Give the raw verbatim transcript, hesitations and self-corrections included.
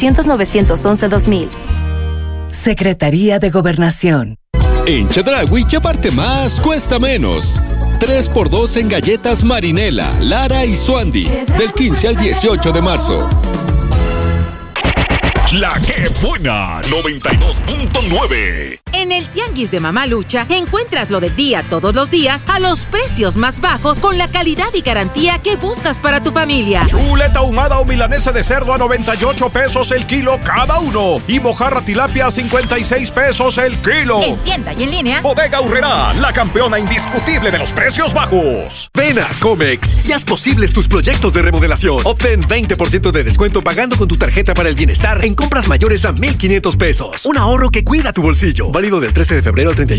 novecientos once dos mil. Secretaría de Gobernación. En Chedraui, llevarte más cuesta menos. tres por dos en galletas Marinela, Lara y Suandi. Del quince al dieciocho de marzo. La que buena, noventa y dos punto nueve. En el Tianguis de Mamalucha encuentras lo del día todos los días a los precios más bajos con la calidad y garantía que buscas para tu familia. Chuleta ahumada o milanesa de cerdo a noventa y ocho pesos el kilo cada uno. Y mojarra tilapia a cincuenta y seis pesos el kilo. En tienda y en línea. Bodega Aurrerá, la campeona indiscutible de los precios bajos. Ven a Comex y haz posibles tus proyectos de remodelación. Obtén veinte por ciento de descuento pagando con tu tarjeta para el bienestar en compras mayores a mil quinientos pesos. Un ahorro que cuida tu bolsillo. Válido del trece de febrero al treinta y uno